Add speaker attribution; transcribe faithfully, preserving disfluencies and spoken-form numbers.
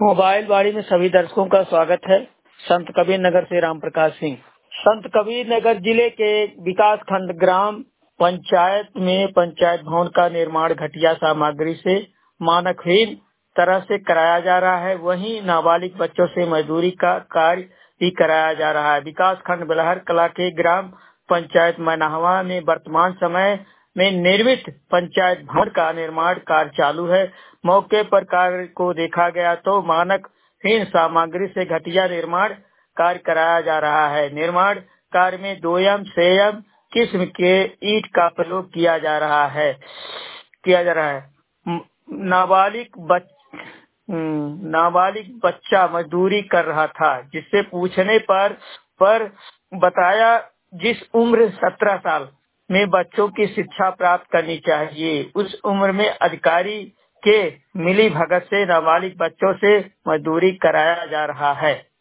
Speaker 1: Mobile बाड़ी में सभी दर्शकों का स्वागत है। संत कबीर नगर से राम प्रकाश सिंह। संत कबीर नगर जिले के विकास खंड ग्राम पंचायत में पंचायत भवन का निर्माण घटिया सामग्री से मानकहीन तरह से कराया जा रहा है। वहीं नाबालिग बच्चों से मजदूरी का कार्य भी कराया जा रहा है। विकास खंड बेलहर कला के ग्राम पंचायत मनाहवा में वर्तमान समय में निर्मित पंचायत भवन का निर्माण कार्य चालू है। मौके पर कार्य को देखा गया तो मानकहीन सामग्री से घटिया निर्माण कार्य कराया जा रहा है। निर्माण कार्य में दोयम सेयम किस्म के ईंट का प्रयोग किया जा रहा है किया जा रहा है नाबालिग बच नाबालिग बच्चा मजदूरी कर रहा था, जिससे पूछने पर पर बताया जिस उम्र सत्रह साल में बच्चों की शिक्षा प्राप्त करनी चाहिए, उस उम्र में अधिकारी के मिली भगत से नाबालिग बच्चों से मजदूरी कराया जा रहा है।